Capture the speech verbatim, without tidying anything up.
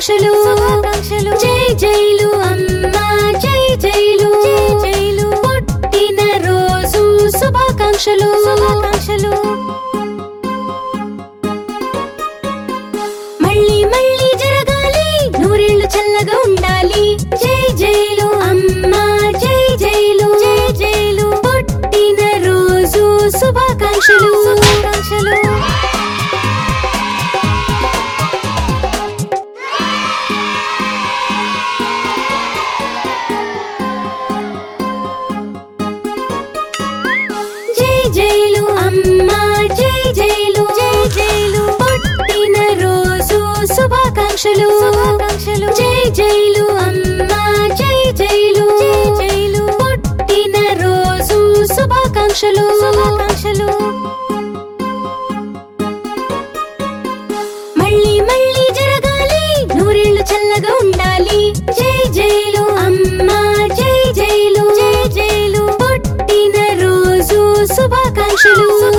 శుభాకాంక్షలు శుభాకాంక్షలు జై జైలు అమ్మా జై జైలు జై జైలు పుట్టిన రోజు శుభాకాంక్షలు శుభాకాంక్షలు మళ్ళీ మళ్ళీ జరగాలి నూరేళ్లు చల్లగా ఉండాలి జై జైలు అమ్మా జై జైలు జై జైలు పుట్టిన రోజు శుభాకాంక్షలు శుభాకాంక్షలు జైలు అమ్మా జై జైలు జై జైలు పుట్టిన రోజు శుభాకాంక్షలు శుభాకాంక్షలు జై జైలు అమ్మా జై జైలు జై జైలు పుట్టిన రోజు శుభాకాంక్షలు శుభాకాంక్షలు మళ్ళీ మళ్ళీ జరగాలి నూరేళ్లు చల్లగా ఉండాలి జై జైలు అమ్మా జై జైలు జై జైలు పుట్టిన రోజు శుభాకాంక్షలు